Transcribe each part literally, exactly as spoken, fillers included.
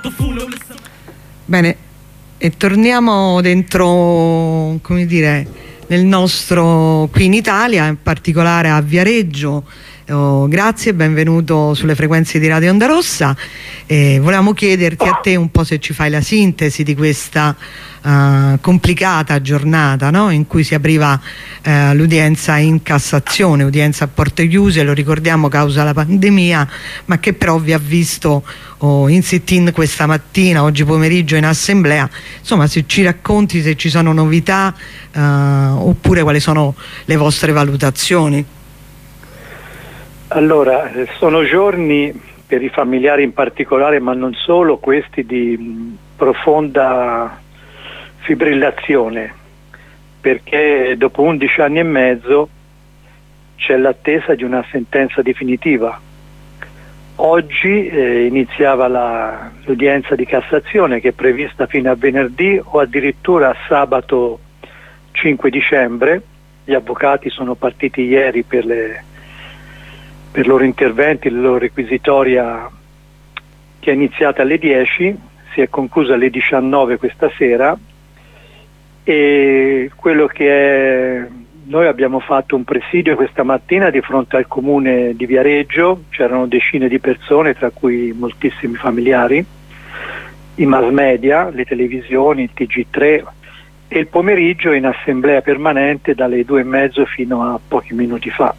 Bene, e torniamo dentro, come dire, nel nostro, qui in Italia, in particolare a Viareggio. Oh, grazie, benvenuto sulle frequenze di Radio Onda Rossa. Eh, volevamo chiederti a te un po' se ci fai la sintesi di questa uh, complicata giornata, no? In cui si apriva uh, l'udienza in Cassazione, udienza a porte chiuse, lo ricordiamo causa la pandemia, ma che però vi ha visto oh, in sit-in questa mattina, oggi pomeriggio in assemblea. Insomma, se ci racconti se ci sono novità uh, oppure quali sono le vostre valutazioni. Allora, sono giorni per i familiari in particolare, ma non solo, questi di mh, profonda fibrillazione, perché dopo undici anni e mezzo c'è l'attesa di una sentenza definitiva. Oggi eh, iniziava la, l'udienza di Cassazione, che è prevista fino a venerdì o addirittura sabato cinque dicembre. Gli avvocati sono partiti ieri per le per i loro interventi, la loro requisitoria, che è iniziata alle dieci, si è conclusa alle diciannove questa sera, e quello che è, noi abbiamo fatto un presidio questa mattina di fronte al comune di Viareggio, c'erano decine di persone, tra cui moltissimi familiari, i mass media, le televisioni, il T G tre, e il pomeriggio in assemblea permanente dalle due e mezzo fino a pochi minuti fa,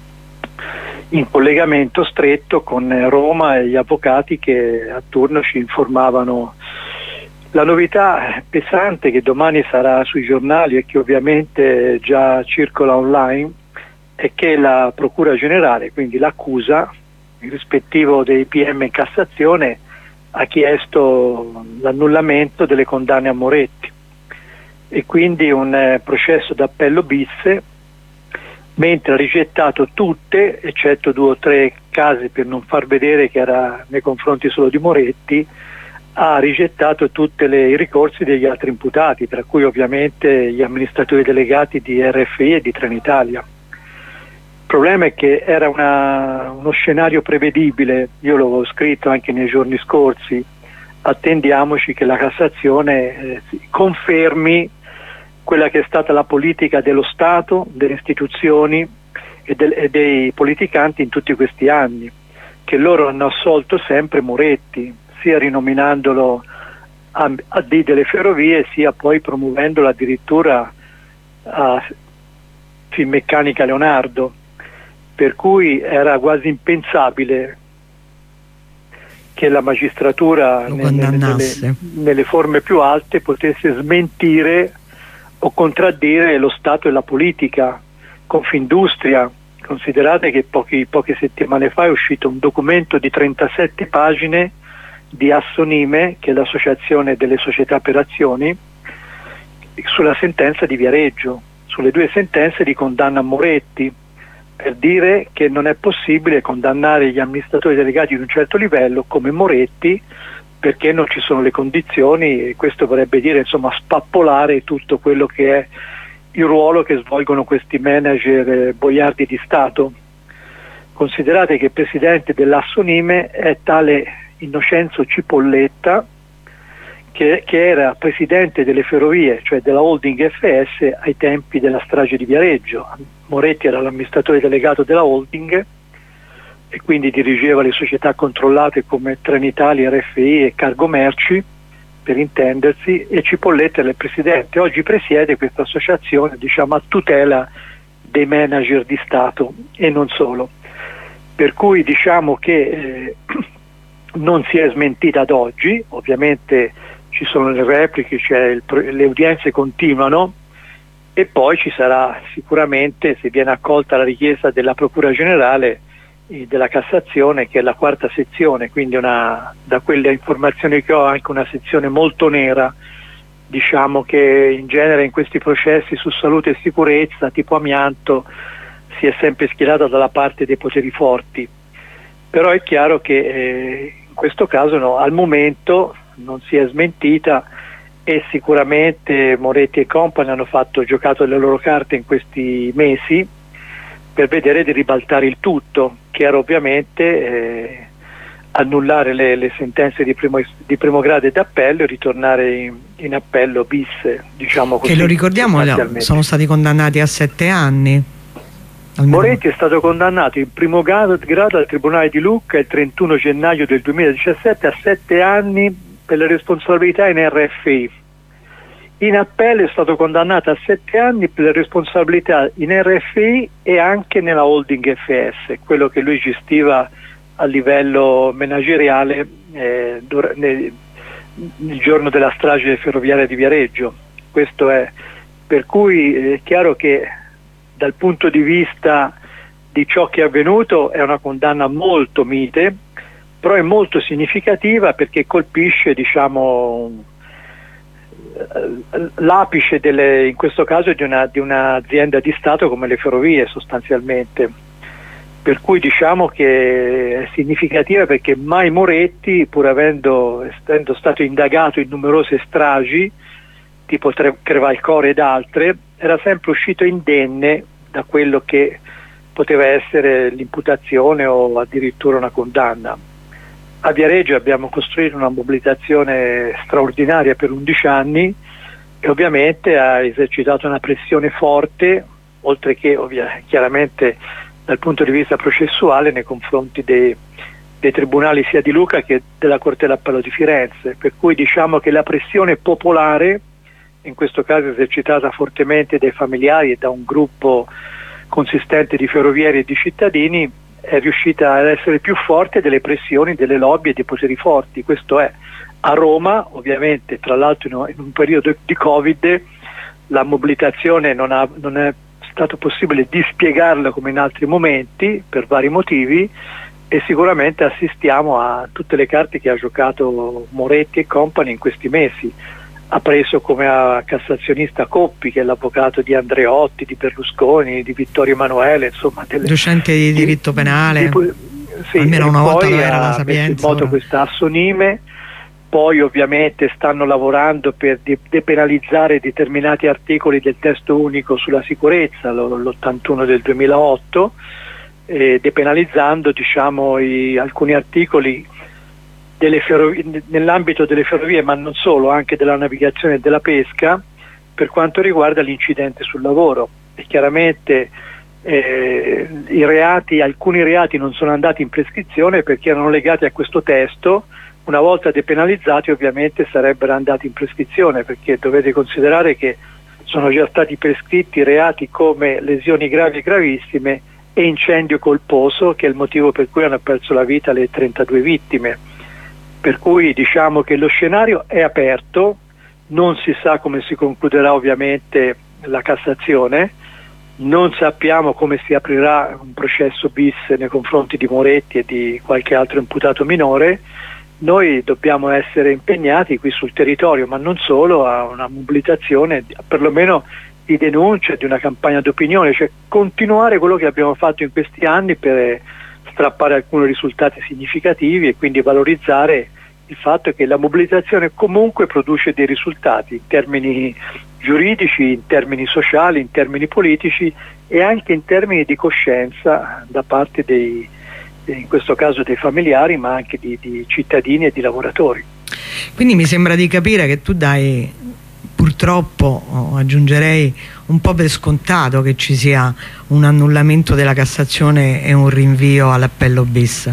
in collegamento stretto con Roma e gli avvocati che a turno ci informavano. La novità pesante che domani sarà sui giornali e che ovviamente già circola online è che la Procura Generale, quindi l'accusa, il rispettivo dei P M in Cassazione, ha chiesto l'annullamento delle condanne a Moretti e quindi un eh, processo d'appello bis, mentre ha rigettato tutte, eccetto due o tre casi per non far vedere che era nei confronti solo di Moretti, ha rigettato tutti i ricorsi degli altri imputati, tra cui ovviamente gli amministratori delegati di R F I e di Trenitalia. Il problema è che era una, uno scenario prevedibile, io l'avevo scritto anche nei giorni scorsi, attendiamoci che la Cassazione eh, confermi quella che è stata la politica dello Stato, delle istituzioni e, del, e dei politicanti in tutti questi anni, che loro hanno assolto sempre Moretti, sia rinominandolo a, a D delle Ferrovie, sia poi promuovendolo addirittura a Finmeccanica Leonardo, per cui era quasi impensabile che la magistratura nelle, nelle, nelle forme più alte potesse smentire o contraddire lo Stato e la politica. Confindustria, considerate che pochi, poche settimane fa è uscito un documento di trentasette pagine di Assonime, che è l'associazione delle società per azioni, sulla sentenza di Viareggio, sulle due sentenze di condanna a Moretti, per dire che non è possibile condannare gli amministratori delegati di un certo livello come Moretti, perché non ci sono le condizioni, e questo vorrebbe dire insomma spappolare tutto quello che è il ruolo che svolgono questi manager eh, boiardi di Stato. Considerate che il presidente dell'Assonime è tale Innocenzo Cipolletta, che, che era presidente delle Ferrovie, cioè della holding F S ai tempi della strage di Viareggio. Moretti era l'amministratore delegato della holding e quindi dirigeva le società controllate come Trenitalia, R F I e Cargo Merci, per intendersi, e Cipolletta era il presidente. Oggi presiede questa associazione, diciamo, a tutela dei manager di Stato e non solo. Per cui diciamo che eh, non si è smentita ad oggi, ovviamente ci sono le repliche, cioè il, le udienze continuano, e poi ci sarà sicuramente, se viene accolta la richiesta della Procura Generale, della Cassazione, che è la quarta sezione, quindi una, da quelle informazioni che ho, anche una sezione molto nera, diciamo, che in genere in questi processi su salute e sicurezza tipo amianto si è sempre schierata dalla parte dei poteri forti. Però è chiaro che eh, in questo caso no, al momento non si è smentita, e sicuramente Moretti e compagni hanno fatto giocato le loro carte in questi mesi per vedere di ribaltare il tutto, che era ovviamente eh, annullare le, le sentenze di primo, di primo grado e d'appello e ritornare in, in appello bis, diciamo così. Che lo ricordiamo, sono stati condannati a sette anni. Almeno. Moretti è stato condannato in primo grado, grado al Tribunale di Lucca il trentuno gennaio del duemiladiciassette a sette anni per le responsabilità in R F I. In appello è stato condannato a sette anni per le responsabilità in R F I e anche nella holding F S, quello che lui gestiva a livello manageriale eh, nel, nel giorno della strage ferroviaria di Viareggio. Questo è, per cui è chiaro che dal punto di vista di ciò che è avvenuto è una condanna molto mite, però è molto significativa perché colpisce, diciamo, l'apice delle, in questo caso di, una, di un'azienda di Stato come le ferrovie sostanzialmente, per cui diciamo che è significativa perché mai Moretti, pur avendo essendo stato indagato in numerose stragi tipo Crevalcore ed altre, era sempre uscito indenne da quello che poteva essere l'imputazione o addirittura una condanna. A Viareggio abbiamo costruito una mobilitazione straordinaria per undici anni e ovviamente ha esercitato una pressione forte, oltre che ovvia, chiaramente dal punto di vista processuale nei confronti dei, dei tribunali sia di Lucca che della Corte d'Appello di Firenze, per cui diciamo che la pressione popolare, in questo caso esercitata fortemente dai familiari e da un gruppo consistente di ferrovieri e di cittadini, è riuscita ad essere più forte delle pressioni delle lobby e dei poteri forti. Questo è a Roma, ovviamente, tra l'altro in un periodo di Covid la mobilitazione non, ha, non è stato possibile dispiegarla come in altri momenti per vari motivi, e sicuramente assistiamo a tutte le carte che ha giocato Moretti e compagni in questi mesi. Ha preso come a cassazionista Coppi, che è l'avvocato di Andreotti, di Berlusconi, di Vittorio Emanuele, insomma delle, docente di diritto penale, di, sì, almeno una volta lo era la Sapienza. Ha messo in moto questa assonime, poi ovviamente stanno lavorando per de depenalizzare determinati articoli del testo unico sulla sicurezza, l'ottantuno del duemilaotto, eh, depenalizzando diciamo i, alcuni articoli nell'ambito delle ferrovie, ma non solo, anche della navigazione e della pesca, per quanto riguarda l'incidente sul lavoro. E chiaramente eh, i reati, alcuni reati non sono andati in prescrizione perché erano legati a questo testo. Una volta depenalizzati ovviamente sarebbero andati in prescrizione, perché dovete considerare che sono già stati prescritti reati come lesioni gravi e gravissime e incendio colposo, che è il motivo per cui hanno perso la vita le trentadue vittime. Per cui diciamo che lo scenario è aperto, non si sa come si concluderà ovviamente la Cassazione, non sappiamo come si aprirà un processo bis nei confronti di Moretti e di qualche altro imputato minore. Noi dobbiamo essere impegnati qui sul territorio, ma non solo, a una mobilitazione perlomeno di denuncia, di una campagna d'opinione, cioè continuare quello che abbiamo fatto in questi anni per strappare alcuni risultati significativi e quindi valorizzare il fatto che la mobilitazione comunque produce dei risultati in termini giuridici, in termini sociali, in termini politici e anche in termini di coscienza da parte dei, in questo caso dei familiari, ma anche di, di cittadini e di lavoratori. Quindi mi sembra di capire che tu dai, purtroppo oh, aggiungerei, un po' per scontato che ci sia un annullamento della Cassazione e un rinvio all'appello bis.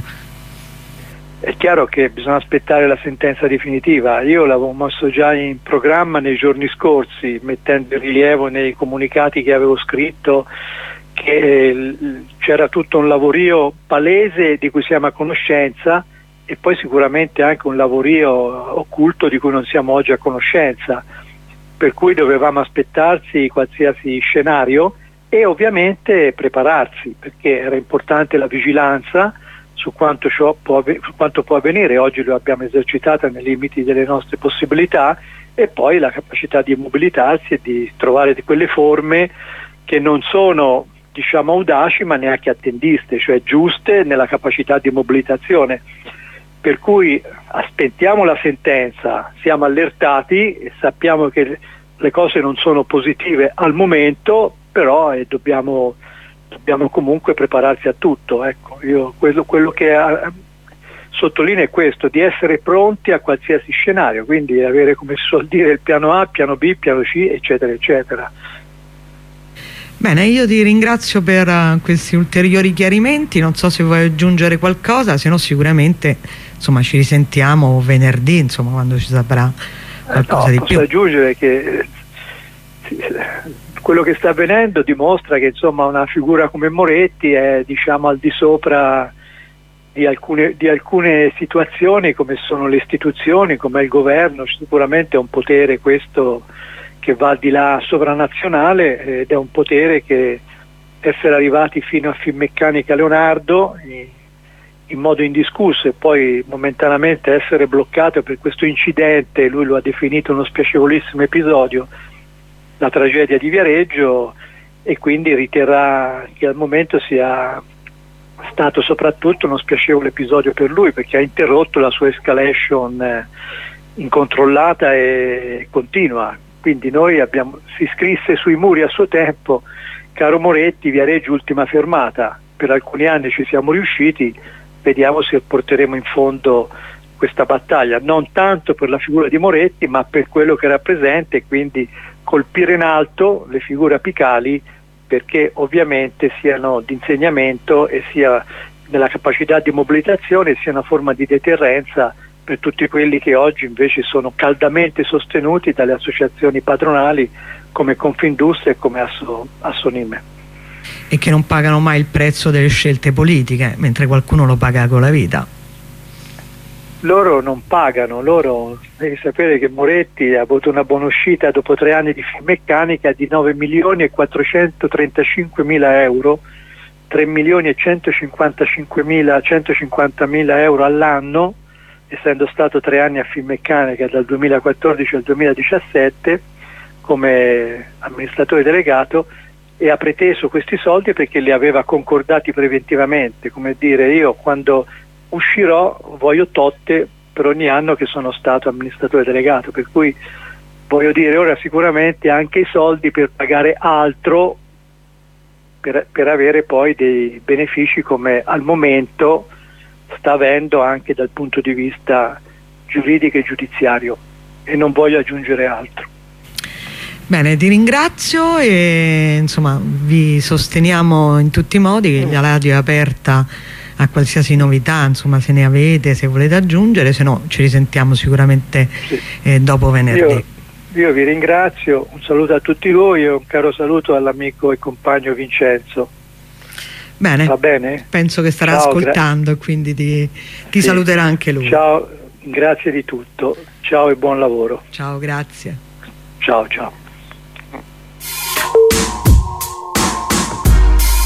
È chiaro che bisogna aspettare la sentenza definitiva. Io l'avevo messo già in programma nei giorni scorsi, mettendo in rilievo nei comunicati che avevo scritto che c'era tutto un lavorio palese di cui siamo a conoscenza e poi sicuramente anche un lavorio occulto di cui non siamo oggi a conoscenza, per cui dovevamo aspettarsi qualsiasi scenario e ovviamente prepararsi, perché era importante la vigilanza su quanto, ciò può, su quanto può avvenire. Oggi lo abbiamo esercitata nei limiti delle nostre possibilità, e poi la capacità di mobilitarsi e di trovare di quelle forme che non sono, diciamo, audaci ma neanche attendiste, cioè giuste nella capacità di mobilitazione. Per cui aspettiamo la sentenza, siamo allertati e sappiamo che le cose non sono positive al momento, però eh, dobbiamo, dobbiamo comunque prepararsi a tutto. Ecco, io quello, quello che ha, sottolinea questo, di essere pronti a qualsiasi scenario, quindi avere, come si suol dire, il piano A, piano B, piano C, eccetera, eccetera. Bene, io ti ringrazio per uh, questi ulteriori chiarimenti, non so se vuoi aggiungere qualcosa, se no sicuramente insomma ci risentiamo venerdì, insomma, quando ci saprà qualcosa eh no, di posso più. Posso aggiungere che quello che sta avvenendo dimostra che insomma una figura come Moretti è, diciamo, al di sopra di alcune, di alcune situazioni, come sono le istituzioni, come il governo. Sicuramente è un potere questo che va al di là sovranazionale, ed è un potere che essere arrivati fino a Finmeccanica Leonardo in modo indiscusso e poi momentaneamente essere bloccato per questo incidente, lui lo ha definito uno spiacevolissimo episodio, la tragedia di Viareggio, e quindi riterrà che al momento sia stato soprattutto uno spiacevole episodio per lui, perché ha interrotto la sua escalation incontrollata e continua. Quindi noi abbiamo, si scrisse sui muri a suo tempo: caro Moretti, Viareggio ultima fermata. Per alcuni anni ci siamo riusciti, vediamo se porteremo in fondo questa battaglia, non tanto per la figura di Moretti ma per quello che rappresenta, e quindi colpire in alto le figure apicali, perché ovviamente siano di insegnamento e sia nella capacità di mobilitazione, sia una forma di deterrenza per tutti quelli che oggi invece sono caldamente sostenuti dalle associazioni patronali come Confindustria e come Asso, Assonime. E che non pagano mai il prezzo delle scelte politiche, mentre qualcuno lo paga con la vita. Loro non pagano, loro, devi sapere che Moretti ha avuto una buonuscita dopo tre anni di Finmeccanica di nove milioni e quattrocentotrentacinque mila euro, tre milioni e centocinquantamila euro all'anno, essendo stato tre anni a Finmeccanica dal duemilaquattordici al duemiladiciassette come amministratore delegato, e ha preteso questi soldi perché li aveva concordati preventivamente, come dire: io quando uscirò voglio totte per ogni anno che sono stato amministratore delegato, per cui voglio dire, ora sicuramente anche i soldi per pagare altro, per, per avere poi dei benefici come al momento sta avendo anche dal punto di vista giuridico e giudiziario, e non voglio aggiungere altro. Bene, ti ringrazio e insomma vi sosteniamo in tutti i modi, la radio è aperta a qualsiasi novità, insomma, se ne avete, se volete aggiungere, se no ci risentiamo sicuramente sì. eh, dopo venerdì. Io, io vi ringrazio, un saluto a tutti voi e un caro saluto all'amico e compagno Vincenzo. Bene, va bene? Penso che starà Ciao, ascoltando, quindi ti, ti sì. saluterà anche lui. Ciao, grazie di tutto, ciao e buon lavoro. Ciao, grazie. Ciao, ciao.